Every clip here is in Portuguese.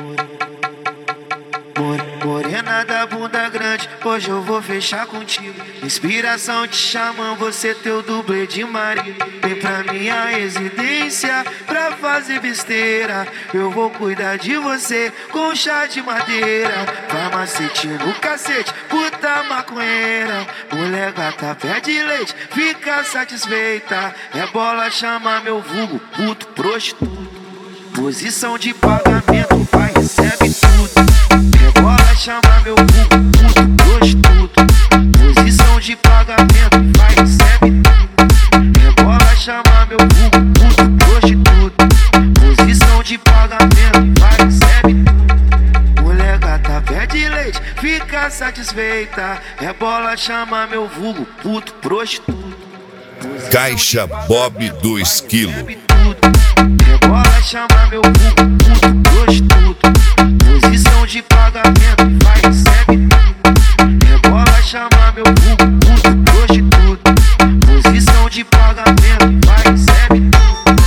Morena da bunda grande, hoje eu vou fechar contigo. Inspiração te chamam, você teu dublê de marido. Vem pra minha residência pra fazer besteira. Eu vou cuidar de você com chá de madeira. Farmacete no cacete, puta maconheira. Mulher gata pede leite, fica satisfeita. É bola, chama meu vulgo, puto prostituto. Posição de pagamento, vai, recebe tudo. Rebola, chama meu vulgo, puto prostituto. Posição de pagamento, vai, recebe tudo. Rebola, chama meu vulgo, puto prostituto. Posição de pagamento, vai, recebe tudo. Mulher gata pede leite, fica satisfeita. Rebola, chama meu vulgo, puto prostituto. Caixa Bob do Esquilo. Rebola, chama meu vulgo, puto prostituto. Posição de pagamento, vai, recebe tudo. Rebola, chama meu vulgo, puto prostituto. Posição de pagamento, vai, recebe tudo.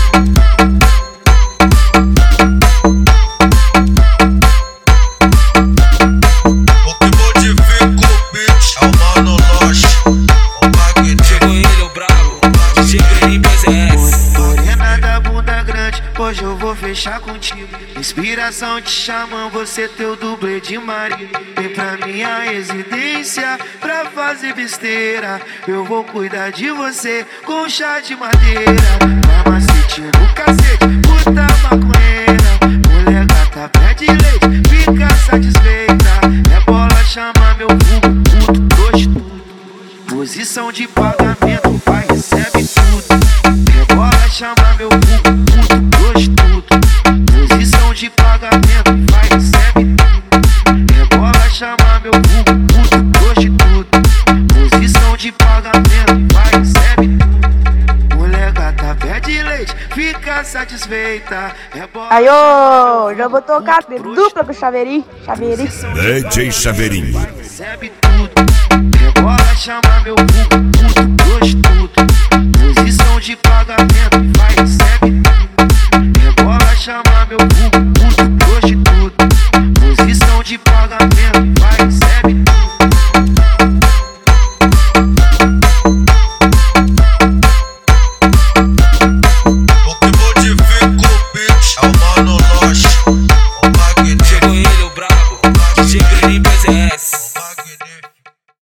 O que modifica o beat é o Mano Loche. O Magneto. Chegou ele, o brabo, Chegou PZS. Morena da bunda grande, hoje eu vou fechar contigo. Inspiração te chamam, você teu dublê de marido. Vem pra minha residência pra fazer besteira. Eu vou cuidar de você com chá de madeira. Farmacete no cacete, puta maconheira. Mulher gata pede leite, fica satisfeita. É bola, chama meu vulgo, puto prostituto. Posição de pagamento, vai, recebe tudo. Rebola, chama meu vulgo, puto prostituto. Posição de pagamento, vai, recebe tudo. Rebola, chama meu vulgo, puto prostituto. Posição de pagamento, vai, recebe tudo. Mulher gata pede leite, fica satisfeita. Rebola, Aí, ô, já vou tocar de dupla com o Chaveirinho. DJ Chaveirinho. recebe tudo. Rebola, chama meu vulgo, puto prostituto. Posição de pagamento,